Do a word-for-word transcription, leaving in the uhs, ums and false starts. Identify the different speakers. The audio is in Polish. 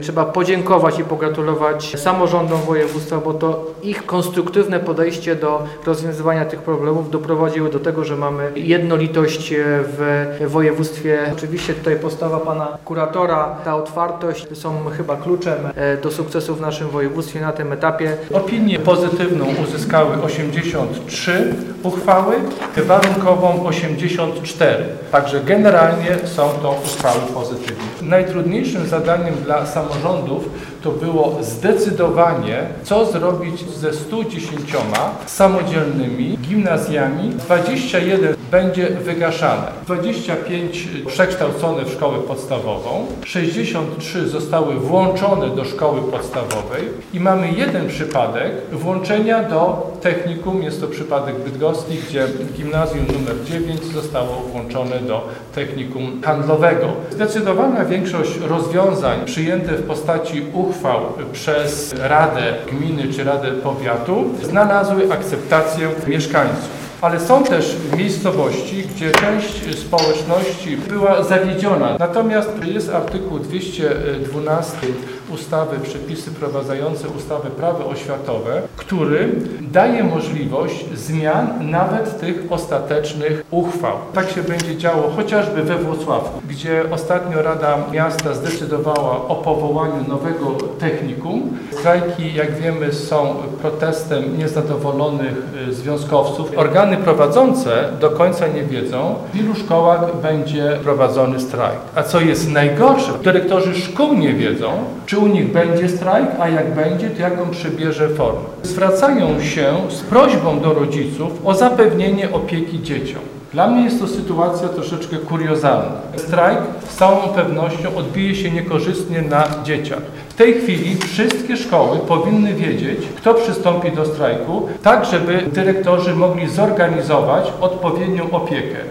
Speaker 1: Trzeba podziękować i pogratulować samorządom województwa, bo to ich konstruktywne podejście do rozwiązywania tych problemów doprowadziło do tego, że mamy jednolitość w województwie. Oczywiście tutaj postawa pana kuratora, ta otwartość są chyba kluczem do sukcesu w naszym województwie na tym etapie.
Speaker 2: Opinię pozytywną uzyskały osiemdziesiąt trzy uchwały, warunkową osiemdziesiąt cztery. Także generalnie są to uchwały pozytywne. Najtrudniejszym zadaniem dla samorządów to było zdecydowanie, co zrobić ze stu dziesięcioma samodzielnymi gimnazjami. dwadzieścia jeden będzie wygaszane, dwadzieścia pięć przekształcone w szkołę podstawową, sześćdziesiąt trzy zostały włączone do szkoły podstawowej i mamy jeden przypadek włączenia do technikum. Jest to przypadek bydgoski, gdzie gimnazjum numer dziewięć zostało włączone do technikum handlowego. Zdecydowana większość rozwiązań przyjęte w postaci uchwał przez Radę Gminy czy Radę Powiatu znalazły akceptację mieszkańców. Ale są też miejscowości, gdzie część społeczności była zawiedziona. Natomiast jest artykuł dwieście dwanaście ustawy, przepisy wprowadzające ustawy Prawo oświatowe, który daje możliwość zmian nawet tych ostatecznych uchwał. Tak się będzie działo chociażby we Włocławku, gdzie ostatnio Rada Miasta zdecydowała o powołaniu nowego technikum. Strajki, jak wiemy, są protestem niezadowolonych związkowców. Organy prowadzące do końca nie wiedzą, w ilu szkołach będzie prowadzony strajk. A co jest najgorsze, dyrektorzy szkół nie wiedzą, czy u nich będzie strajk, a jak będzie, to jaką przybierze formę. Zwracają się z prośbą do rodziców o zapewnienie opieki dzieciom. Dla mnie jest to sytuacja troszeczkę kuriozalna. Strajk z całą pewnością odbije się niekorzystnie na dzieciach. W tej chwili wszystkie szkoły powinny wiedzieć, kto przystąpi do strajku, tak żeby dyrektorzy mogli zorganizować odpowiednią opiekę.